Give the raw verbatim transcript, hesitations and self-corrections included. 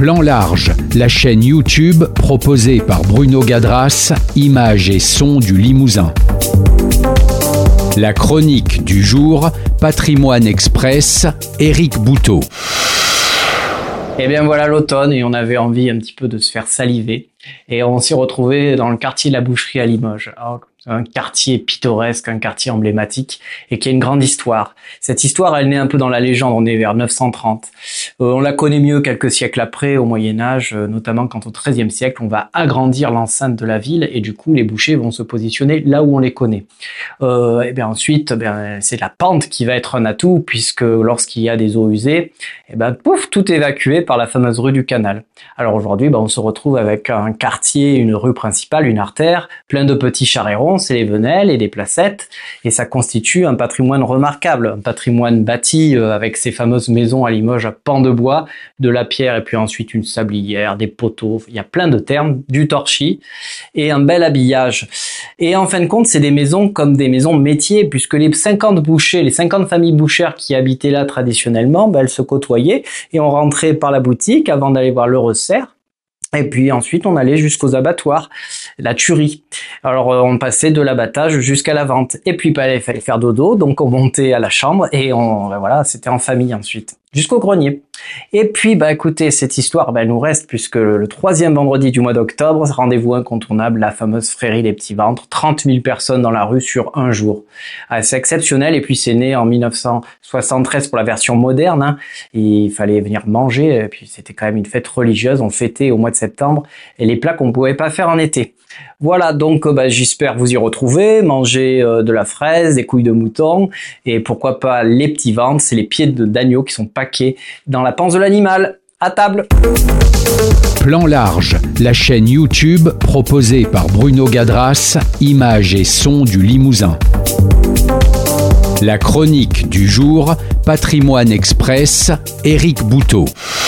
Plan large, la chaîne YouTube proposée par Bruno Gadras, images et sons du Limousin. La chronique du jour, Patrimoine Express, Éric Bouteau. Et bien voilà l'automne et on avait envie un petit peu de se faire saliver. Et on s'y retrouvait dans le quartier de la Boucherie à Limoges. Alors, un quartier pittoresque, un quartier emblématique et qui a une grande histoire. Cette histoire, elle naît un peu dans la légende, on est vers neuf cent trente. Euh, on la connaît mieux quelques siècles après, au Moyen-Âge, euh, notamment quand au treizième siècle, on va agrandir l'enceinte de la ville et du coup, les bouchers vont se positionner là où on les connaît. Euh, et bien ensuite, bien, c'est la pente qui va être un atout puisque lorsqu'il y a des eaux usées, et ben, pouf, tout est évacué par la fameuse rue du Canal. Alors aujourd'hui, ben, on se retrouve avec un quartier, une rue principale, une artère, plein de petits charrets-ronds, c'est les venelles et des placettes, et ça constitue un patrimoine remarquable, un patrimoine bâti euh, avec ces fameuses maisons à Limoges à pans de bois, de la pierre et puis ensuite une sablière, des poteaux, il y a plein de termes, du torchis et un bel habillage. Et en fin de compte, c'est des maisons comme des maisons métiers, puisque les cinquante bouchers, les cinquante familles bouchères qui habitaient là traditionnellement, ben, elles se côtoyaient et on rentrait par la boutique avant d'aller voir le resserre. Et puis ensuite, on allait jusqu'aux abattoirs, la tuerie. Alors, on passait de l'abattage jusqu'à la vente. Et puis, bah, il fallait faire dodo, donc on montait à la chambre et on, bah, voilà, c'était en famille ensuite, jusqu'au grenier. Et puis, bah, écoutez, cette histoire, bah, elle nous reste puisque le troisième vendredi du mois d'octobre, rendez-vous incontournable, la fameuse Frérie des Petits Ventres, trente mille personnes dans la rue sur un jour. Ah, c'est exceptionnel et puis c'est né en mille neuf cent soixante-treize pour la version moderne, hein. Il fallait venir manger et puis c'était quand même une fête religieuse, on fêtait au mois de septembre et les plats qu'on ne pouvait pas faire en été. Voilà, donc bah, j'espère vous y retrouver, manger euh, de la fraise, des couilles de mouton et pourquoi pas les petits ventres, c'est les pieds de d'agneau qui sont paqués dans la panse de l'animal. À table. Plan large, la chaîne YouTube proposée par Bruno Gadras, images et sons du Limousin. La chronique du jour, Patrimoine Express, Éric Bouteau.